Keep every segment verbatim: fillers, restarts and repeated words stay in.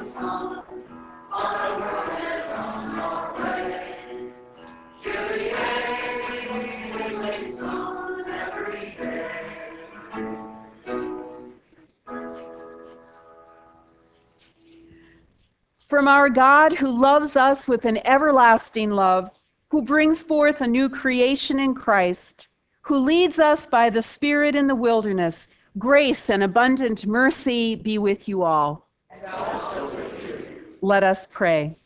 From our God, who loves us with an everlasting love, who brings forth a new creation in Christ, who leads us by the Spirit in the wilderness, grace and abundant mercy be with you all. And also with you. Let us pray.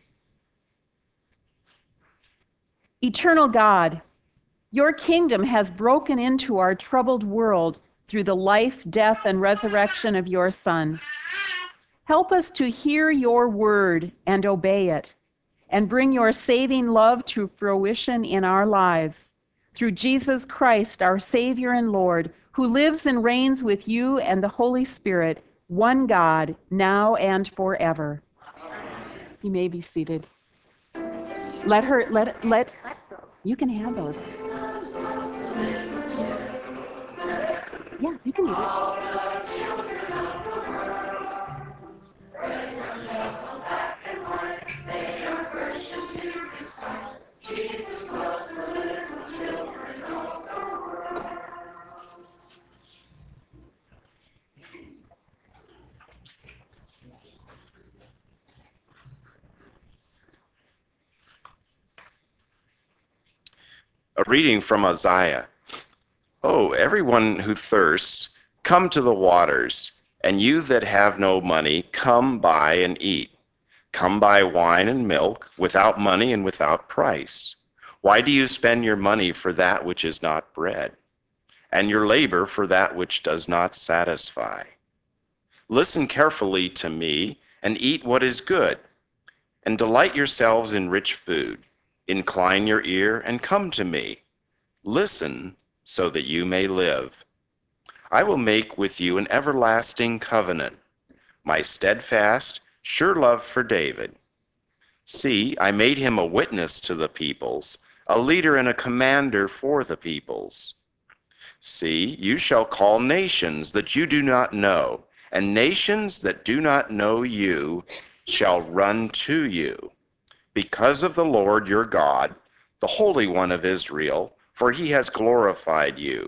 Eternal God, your kingdom has broken into our troubled world through the life, death, and resurrection of your Son. Help us to hear your word and obey it, and bring your saving love to fruition in our lives. Through Jesus Christ, our Savior and Lord, who lives and reigns with you and the Holy Spirit, one God, now and forever. Amen. You may be seated. Let her, let, let, you can have those. Yeah, you can eat it. A reading from Isaiah. Oh, everyone who thirsts, come to the waters, and you that have no money, come buy and eat. Come buy wine and milk, without money and without price. Why do you spend your money for that which is not bread, and your labor for that which does not satisfy? Listen carefully to me, and eat what is good, and delight yourselves in rich food. Incline your ear and come to me. Listen so that you may live. I will make with you an everlasting covenant, my steadfast, sure love for David. See, I made him a witness to the peoples, a leader and a commander for the peoples. See, you shall call nations that you do not know, and nations that do not know you shall run to you. Because of the Lord your God, the Holy One of Israel, for he has glorified you.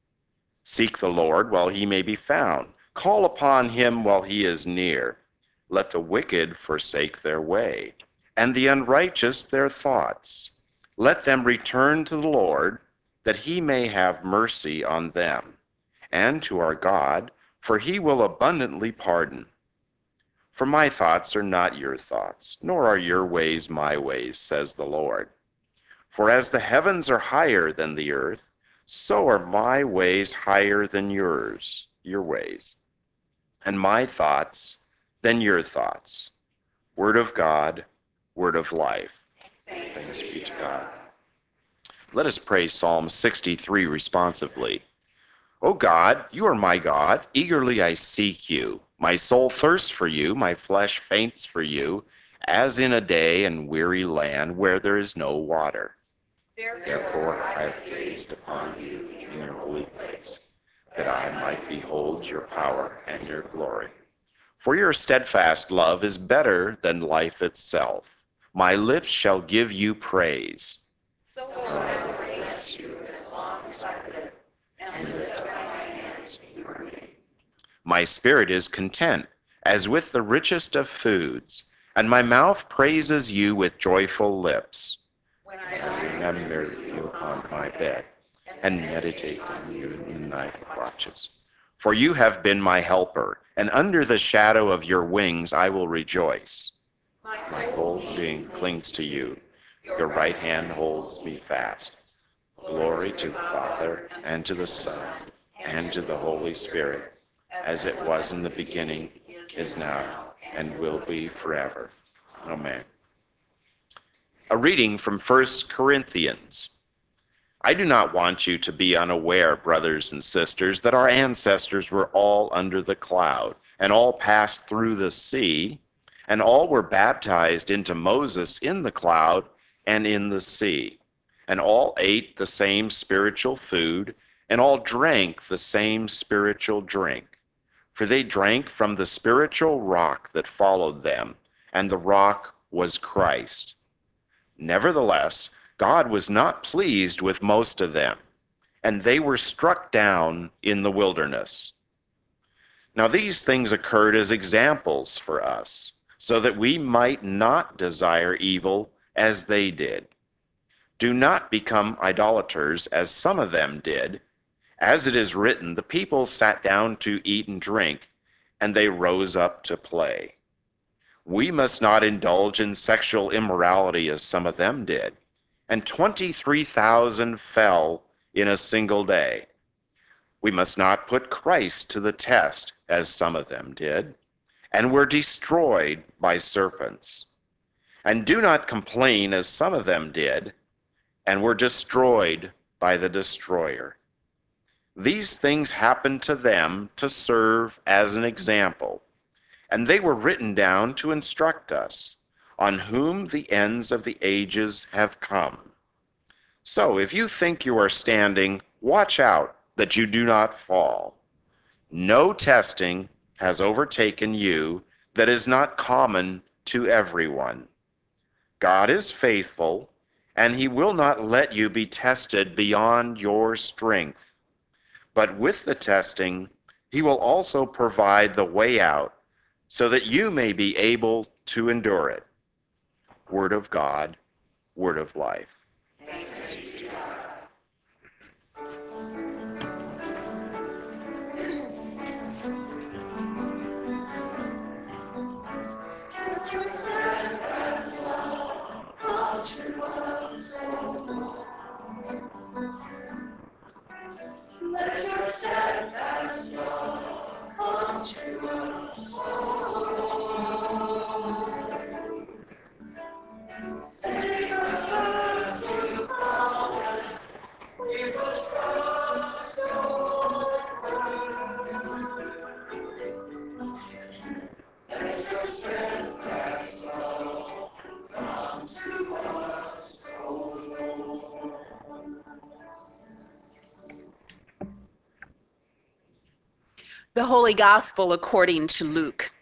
Seek the Lord while he may be found. Call upon him while he is near. Let the wicked forsake their way, and the unrighteous their thoughts. Let them return to the Lord, that he may have mercy on them, and to our God, for he will abundantly pardon. For my thoughts are not your thoughts, nor are your ways my ways, says the Lord. For as the heavens are higher than the earth, so are my ways higher than yours, your ways, and my thoughts than your thoughts. Word of God, word of life. Thanks be to God. Let us pray Psalm sixty-three responsively. O God, you are my God, eagerly I seek you. My soul thirsts for you, my flesh faints for you, as in a day and weary land where there is no water. Therefore I have gazed upon you in your holy place, that I might behold your power and your glory. For your steadfast love is better than life itself. My lips shall give you praise. So I will bless you as long as I live, and lift up my hands in your name. My spirit is content, as with the richest of foods, and my mouth praises you with joyful lips. When I I remember you upon my bed, and meditate on you in the night watches. For you have been my helper, and under the shadow of your wings I will rejoice. My whole being clings to you. Your right hand holds me fast. Glory to the Father, and to the Son, and to the Holy Spirit, as it was in the beginning, is now, and will be forever. Amen. A reading from First Corinthians. I do not want you to be unaware, brothers and sisters, that our ancestors were all under the cloud, and all passed through the sea, and all were baptized into Moses in the cloud and in the sea, and all ate the same spiritual food, and all drank the same spiritual drink. for they drank from the spiritual rock that followed them, and the rock was Christ. Nevertheless, God was not pleased with most of them, and they were struck down in the wilderness. Now these things occurred as examples for us, so that we might not desire evil as they did. Do not become idolaters, as some of them did. As it is written, the people sat down to eat and drink, and they rose up to play. We must not indulge in sexual immorality as some of them did, and twenty-three thousand fell in a single day. We must not put Christ to the test as some of them did, and were destroyed by serpents. And do not complain as some of them did, and were destroyed by the destroyer. These things happened to them to serve as an example, and they were written down to instruct us, on whom the ends of the ages have come. So if you think you are standing, watch out that you do not fall. No testing has overtaken you that is not common to everyone. God is faithful, and he will not let you be tested beyond your strength. But with the testing, he will also provide the way out, so that you may be able to endure it. Word of God, word of life. Thanks be to God. Let your steadfast love come to us, O Lord. Let your steadfast love come to us, O Lord. Save us as you promised, we will trust your word. Let your steadfast love come to us, O Lord. The Holy Gospel according to Luke.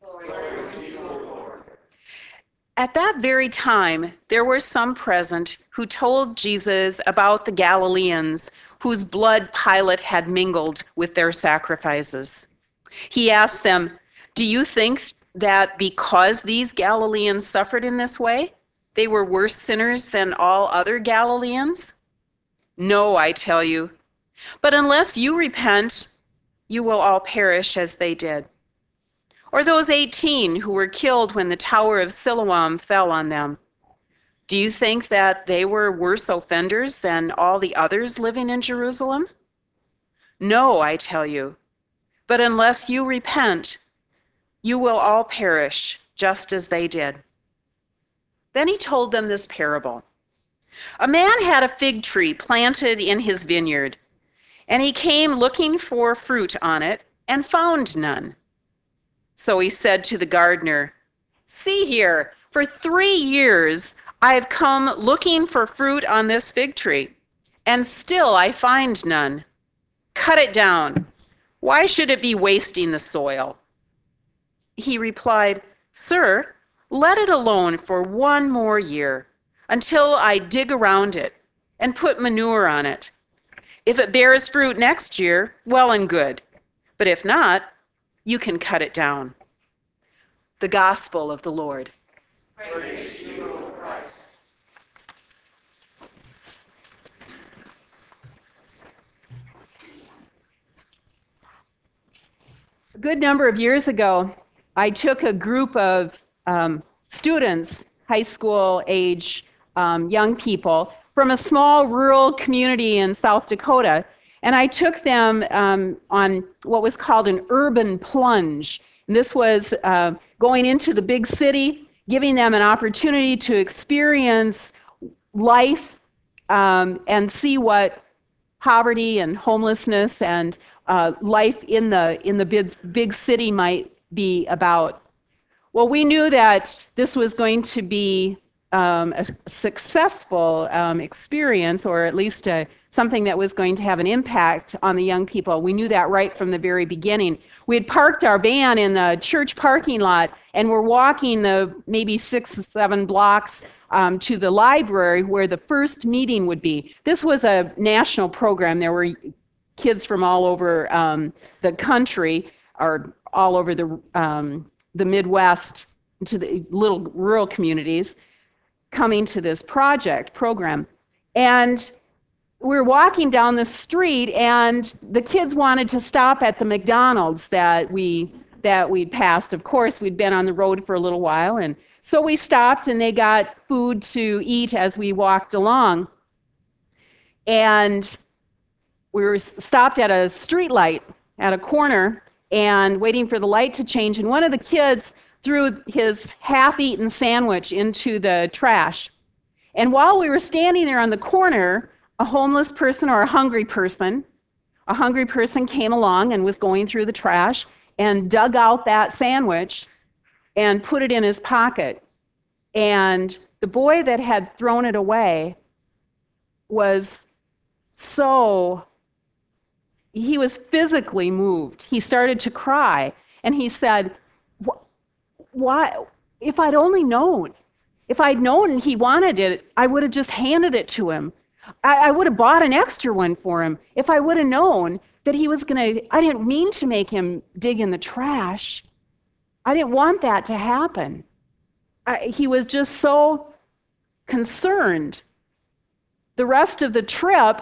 At that very time, there were some present who told Jesus about the Galileans whose blood Pilate had mingled with their sacrifices. He asked them, "Do you think that because these Galileans suffered in this way, they were worse sinners than all other Galileans? No, I tell you. But unless you repent, you will all perish as they did. Or those eighteen who were killed when the Tower of Siloam fell on them. Do you think that they were worse offenders than all the others living in Jerusalem? No, I tell you. But unless you repent, you will all perish just as they did." Then he told them this parable. A man had a fig tree planted in his vineyard, and he came looking for fruit on it and found none. So he said to the gardener, "See here, for three years I have come looking for fruit on this fig tree, and still I find none. Cut it down. Why should it be wasting the soil?" He replied, "Sir, let it alone for one more year, until I dig around it and put manure on it. If it bears fruit next year, well and good. But if not, you can cut it down." The Gospel of the Lord. Praise to you, O Christ. A good number of years ago, I took a group of um, students, high school age um, young people, from a small rural community in South Dakota, and I took them um, on what was called an urban plunge. And this was uh, going into the big city, giving them an opportunity to experience life um, and see what poverty and homelessness and uh, life in the in the big, big city might be about. Well, we knew that this was going to be um, a successful um, experience, or at least a, something that was going to have an impact on the young people. We knew that right from the very beginning. We had parked our van in the church parking lot, and we're walking the maybe six or seven blocks um, to the library where the first meeting would be. This was a national program. There were kids from all over um, the country, or all over the um, the Midwest, to the little rural communities, coming to this project program. And we were walking down the street, and the kids wanted to stop at the McDonald's that we that we'd passed. Of course, we'd been on the road for a little while, and so we stopped, and they got food to eat as we walked along. And we were stopped at a street light at a corner and waiting for the light to change, and one of the kids threw his half-eaten sandwich into the trash. And while we were standing there on the corner, a homeless person or a hungry person, a hungry person came along and was going through the trash and dug out that sandwich and put it in his pocket. And the boy that had thrown it away was so, he was physically moved. He started to cry, and he said, why, if I'd only known, if I'd known he wanted it, I would have just handed it to him. I, I would have bought an extra one for him. If I would have known that he was going to, I didn't mean to make him dig in the trash. I didn't want that to happen. I, he was just so concerned. The rest of the trip,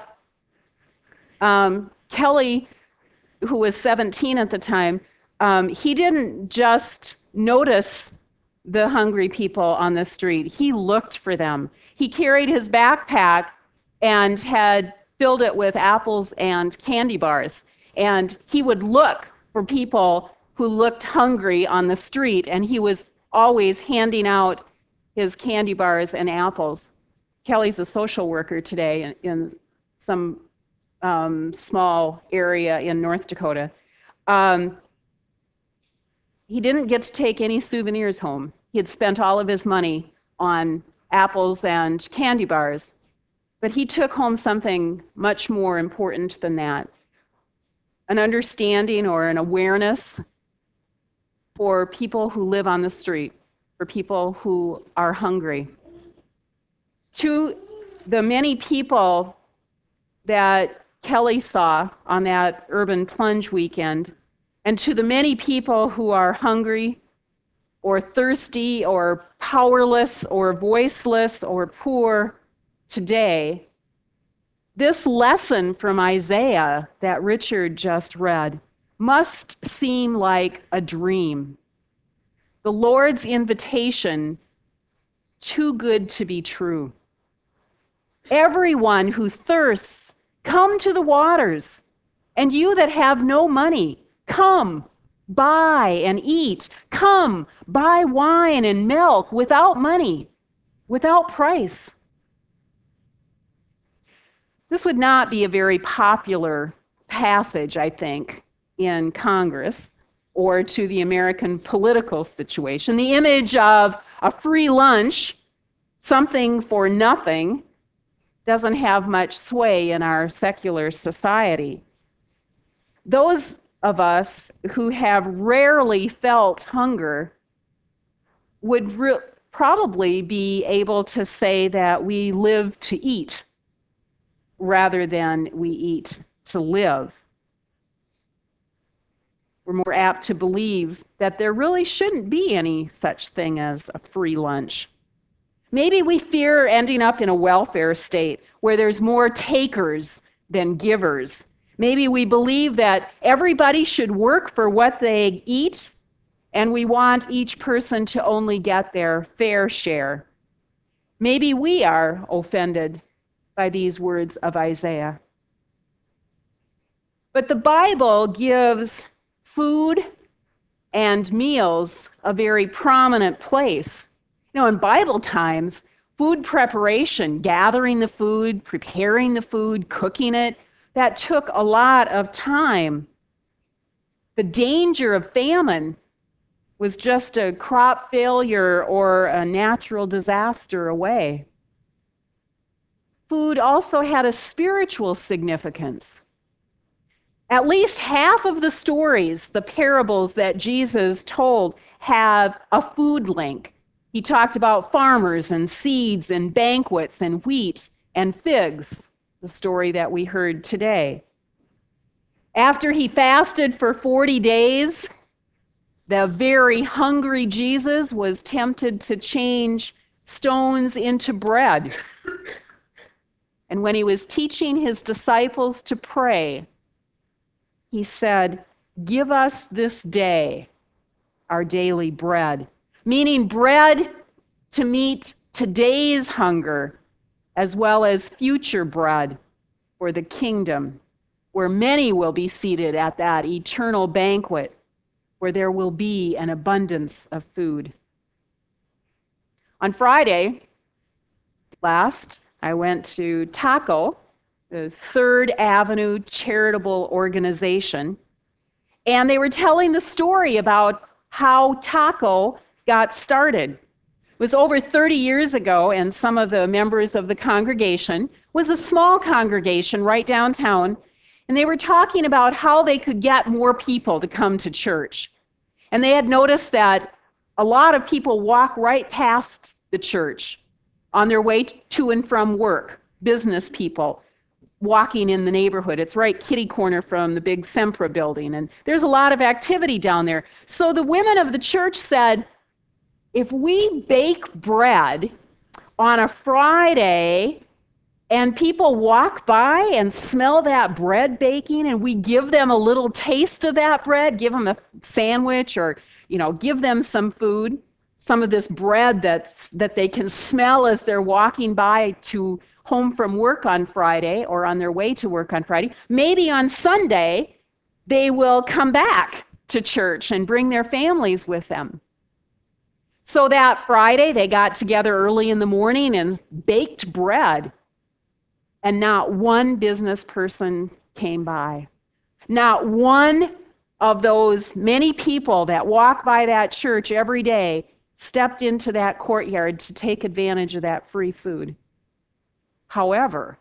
um, Kelly, who was seventeen at the time, um, he didn't just notice the hungry people on the street. He looked for them. He carried his backpack and had filled it with apples and candy bars. And he would look for people who looked hungry on the street, and he was always handing out his candy bars and apples. Kelly's a social worker today in, in some um, small area in North Dakota. Um, He didn't get to take any souvenirs home. He had spent all of his money on apples and candy bars. But he took home something much more important than that. An understanding or an awareness for people who live on the street, for people who are hungry. To the many people that Kelly saw on that urban plunge weekend, and to the many people who are hungry or thirsty or powerless or voiceless or poor today, this lesson from Isaiah that Richard just read must seem like a dream. The Lord's invitation, too good to be true. Everyone who thirsts, come to the waters, and you that have no money, come, buy and eat. Come, buy wine and milk without money, without price. This would not be a very popular passage, I think, in Congress or to the American political situation. The image of a free lunch, something for nothing, doesn't have much sway in our secular society. Those of us who have rarely felt hunger would re- probably be able to say that we live to eat rather than we eat to live. We're more apt to believe that there really shouldn't be any such thing as a free lunch. Maybe we fear ending up in a welfare state where there's more takers than givers. Maybe we believe that everybody should work for what they eat, and we want each person to only get their fair share. Maybe we are offended by these words of Isaiah. But the Bible gives food and meals a very prominent place. You know, in Bible times, food preparation, gathering the food, preparing the food, cooking it, that took a lot of time. The danger of famine was just a crop failure or a natural disaster away. Food also had a spiritual significance. At least half of the stories, the parables that Jesus told, have a food link. He talked about farmers and seeds and banquets and wheat and figs, the story that we heard today. After he fasted for forty days, the very hungry Jesus was tempted to change stones into bread. And when he was teaching his disciples to pray, he said, "Give us this day our daily bread," meaning bread to meet today's hunger as well as future bread for the kingdom, where many will be seated at that eternal banquet where there will be an abundance of food. On Friday last, I went to Taco, the Third Avenue charitable organization, and they were telling the story about how Taco got started. It was over thirty years ago, and some of the members of the congregation was a small congregation right downtown, and they were talking about how they could get more people to come to church. And they had noticed that a lot of people walk right past the church on their way to and from work, business people walking in the neighborhood. It's right kitty corner from the big Sempra building, and there's a lot of activity down there. So the women of the church said, if we bake bread on a Friday and people walk by and smell that bread baking, and we give them a little taste of that bread, give them a sandwich, or, you know, give them some food, some of this bread that's, that they can smell as they're walking by to home from work on Friday or on their way to work on Friday, maybe on Sunday they will come back to church and bring their families with them. So that Friday they got together early in the morning and baked bread. And not one business person came by. Not one of those many people that walk by that church every day stepped into that courtyard to take advantage of that free food. However,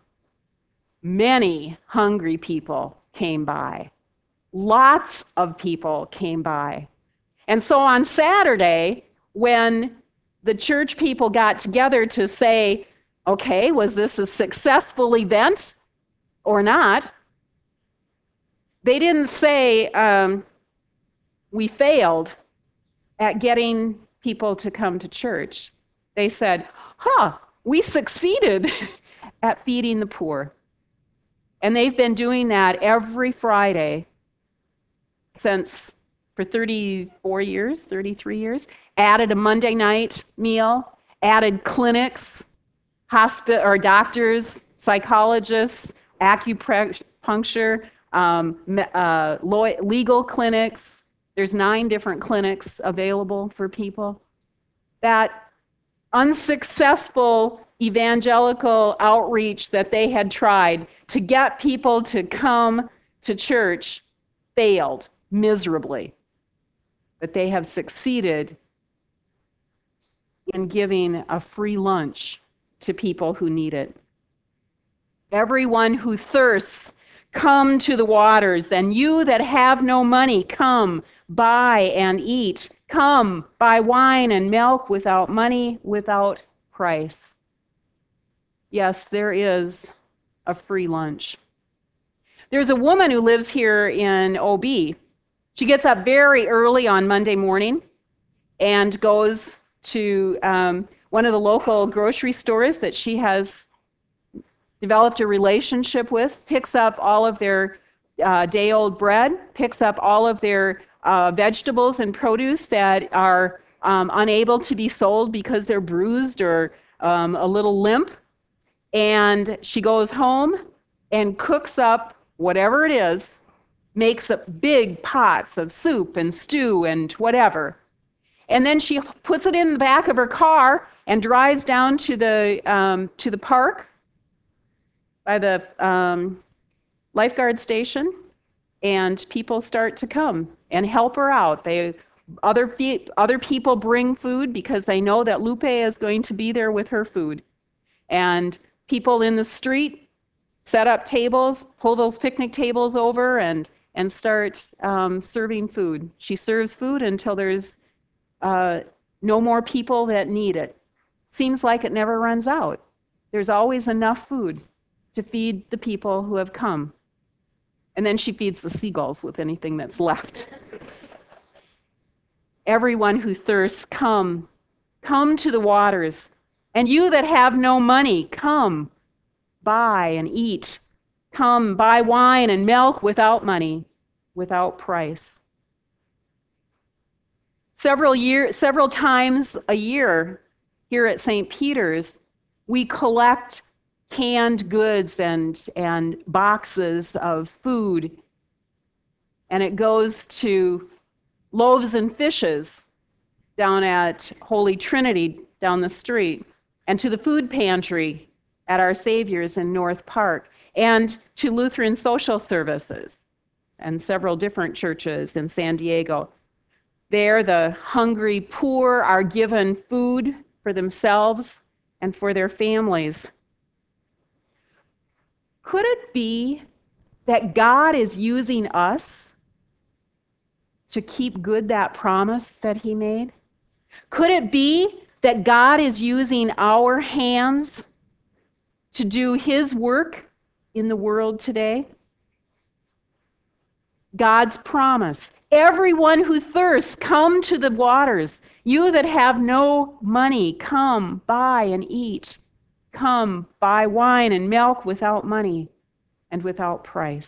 many hungry people came by. Lots of people came by. And so on Saturday, when the church people got together to say, okay, was this a successful event or not? They didn't say, um, we failed at getting people to come to church. They said, huh, we succeeded at feeding the poor. And they've been doing that every Friday since, for thirty-four years, thirty-three years, added a Monday night meal, added clinics, hospital or doctors, psychologists, acupuncture, um, uh, legal clinics. There's nine different clinics available for people. That unsuccessful evangelical outreach that they had tried to get people to come to church failed miserably. But they have succeeded in giving a free lunch to people who need it. Everyone who thirsts, come to the waters. Then you that have no money, come, buy and eat. Come, buy wine and milk without money, without price. Yes, there is a free lunch. There's a woman who lives here in O B. She gets up very early on Monday morning and goes to um, one of the local grocery stores that she has developed a relationship with, picks up all of their uh, day-old bread, picks up all of their uh, vegetables and produce that are um, unable to be sold because they're bruised or um, a little limp, and she goes home and cooks up whatever it is, makes up big pots of soup and stew and whatever. And then she puts it in the back of her car and drives down to the um, to the park by the um, lifeguard station, and people start to come and help her out. They Other, fe- other people bring food because they know that Lupe is going to be there with her food. And people in the street set up tables, pull those picnic tables over, and, and start um, serving food. She serves food until there's uh, no more people that need it. Seems like it never runs out. There's always enough food to feed the people who have come. And then she feeds the seagulls with anything that's left. Everyone who thirsts, come. Come to the waters. And you that have no money, come, buy and eat. Come, buy wine and milk without money, without price. Several year, several times a year here at Saint Peter's, we collect canned goods and, and boxes of food, and it goes to Loaves and Fishes down at Holy Trinity down the street, and to the food pantry at Our Savior's in North Park, and to Lutheran Social Services and several different churches in San Diego. There, the hungry poor are given food for themselves and for their families. Could it be that God is using us to keep good that promise that He made? Could it be that God is using our hands to do His work in the world today? God's promise. Everyone who thirsts, come to the waters. You that have no money, come, buy and eat. Come, buy wine and milk without money and without price.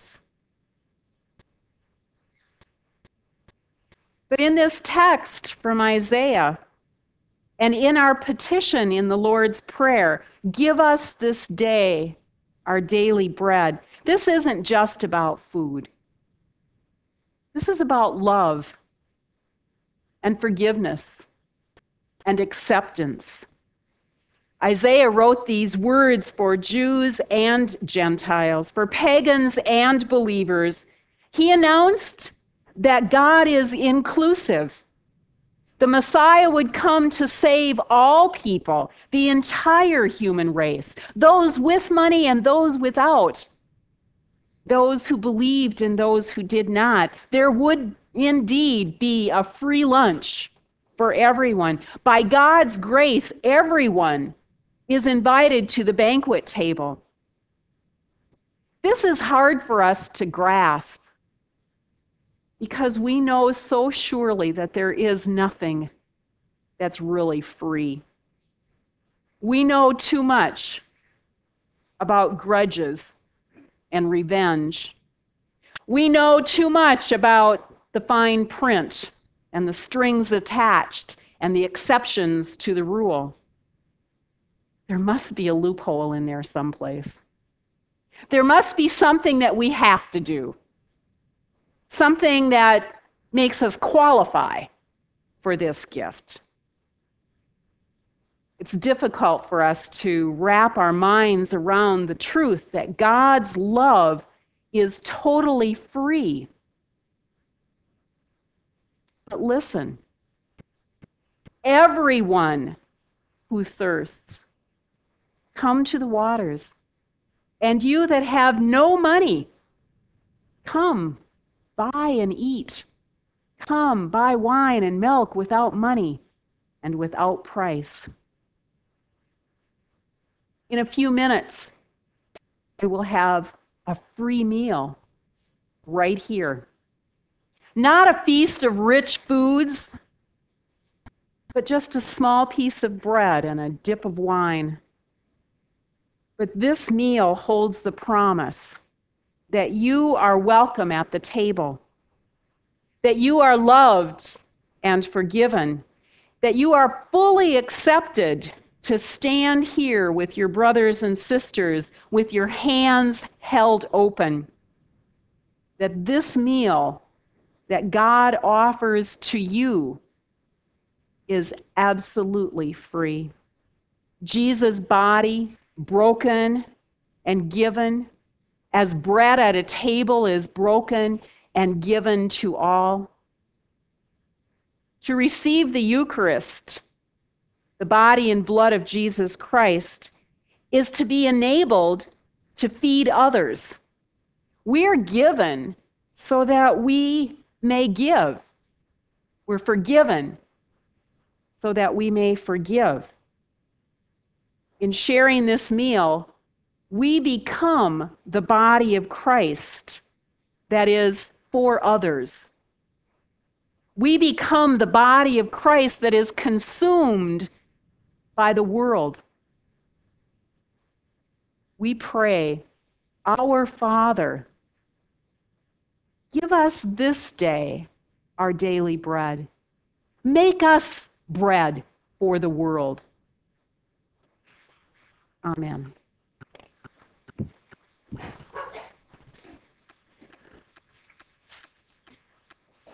But in this text from Isaiah, and in our petition in the Lord's Prayer, give us this day our daily bread, this isn't just about food. This is about love and forgiveness and acceptance. Isaiah wrote these words for Jews and Gentiles, for pagans and believers. He announced that God is inclusive. The Messiah would come to save all people, the entire human race, those with money and those without, those who believed and those who did not. There would indeed be a free lunch for everyone. By God's grace, everyone is invited to the banquet table. This is hard for us to grasp because we know so surely that there is nothing that's really free. We know too much about grudges and revenge. We know too much about the fine print and the strings attached and the exceptions to the rule. There must be a loophole in there someplace. There must be something that we have to do, something that makes us qualify for this gift. It's difficult for us to wrap our minds around the truth that God's love is totally free. But listen, everyone who thirsts, come to the waters. And you that have no money, come, buy and eat. Come, buy wine and milk without money and without price. In a few minutes, we will have a free meal right here. Not a feast of rich foods, but just a small piece of bread and a dip of wine. But this meal holds the promise that you are welcome at the table, that you are loved and forgiven, that you are fully accepted to stand here with your brothers and sisters with your hands held open, that this meal that God offers to you is absolutely free. Jesus' body broken and given, as bread at a table is broken and given to all. To receive the Eucharist, the body and blood of Jesus Christ, is to be enabled to feed others. We're given so that we may give. We're forgiven so that we may forgive. In sharing this meal, we become the body of Christ that is for others. We become the body of Christ that is consumed by the world. We pray, Our Father, give us this day our daily bread. Make us bread for the world. Amen.